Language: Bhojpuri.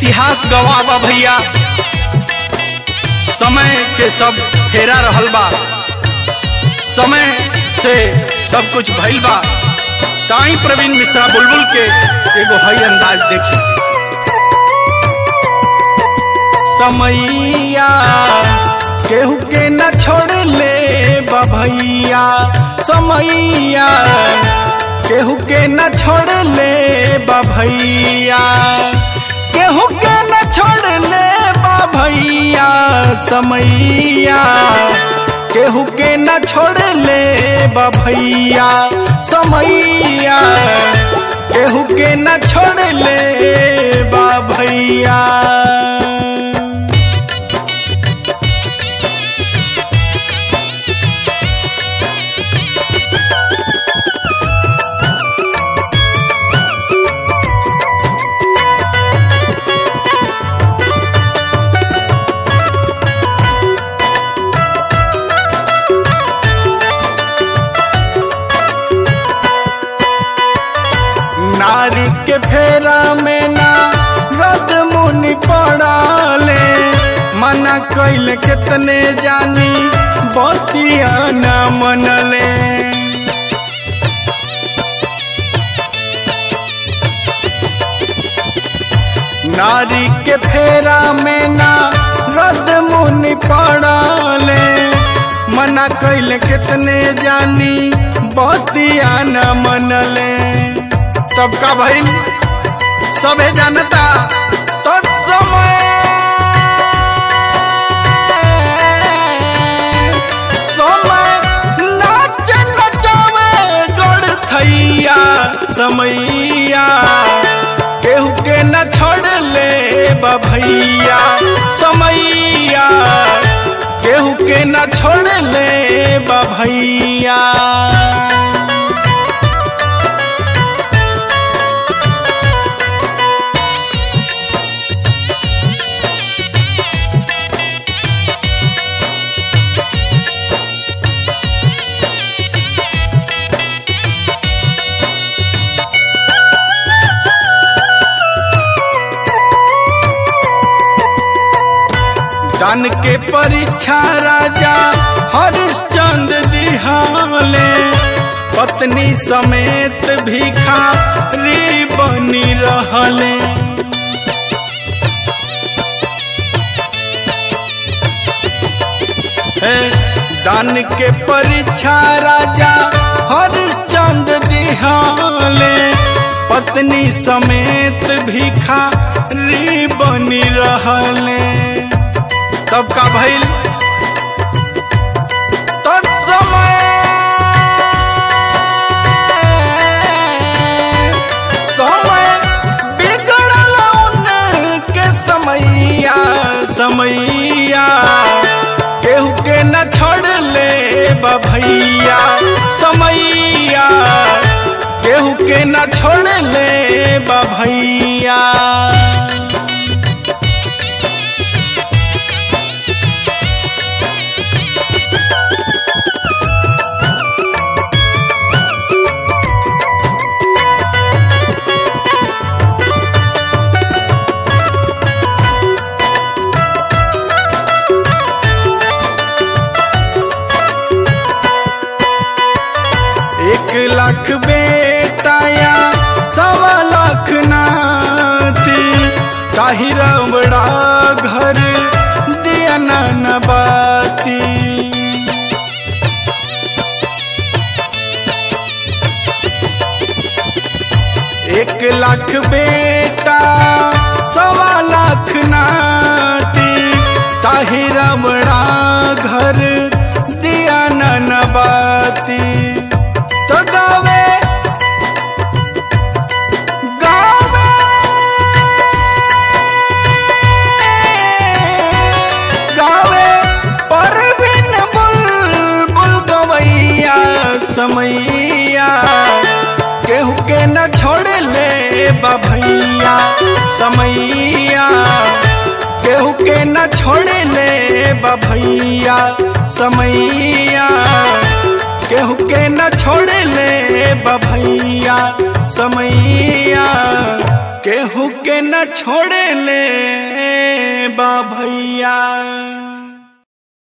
इतिहास गवाह बा भैया, समय के सब फेरा रहल बा, समय से सब कुछ भइल बा। ताई प्रवीण मिश्रा बुलबुल के एगो हई अंदाज देखी। समैया केहू के न छोड़ ले बा भैया, समैया केहू के न छोड़ ले बा भैया, केहू के न छोड़ ले बा भैया, समैया केहू के न छोड़ ले बा भैया, समैया केहू के न छोड़ ले बा भैया। नारी के फेरा में ना रद मुनि पड़ाले, मना कैल कितने जानी बतिया न मनले। नारी के फेरा में ना रद मुनि पड़ाले, मना कैल कितने जानी बतिया न मनले। सबका भइल सबे जानता तो समय नाच नचावे गोड़ थैया, समैया केहू के न छोड़ ले बा भैया, समैया केहू के न छोड़ ले बा भैया। दान के परीक्षा राजा हरिश्चंद्र दिहाले, पत्नी समेत भिखारी बनी रहले। दान के परीक्षा राजा हरिश्चंद्र दिहाले, पत्नी समेत भिखारी बनी रहले। सबका भइल तो समय बिगड़ल उनके समैया, समैया केहू के न छोड़ ले बा भैया, समैया केहू के न छोड़ ले बा भैया। एक लाख बेटा या 1.25 लाख नाती, ताही रमड़ा घर दिया न बाती। 1 लाख बेटा 1.25 लाख नाती, ताही रमड़ा घर दिया न बाती। तो गावे गावे गावे परवीन बुलबुल गवैया, समैया केहू के न छोड़ ले बा भैया, समैया केहू के न छोड़ ले बा भैया, समैया केहू के न छोड़ ले बा भैया, समैया। केहू के न छोड़े ले बा भैया।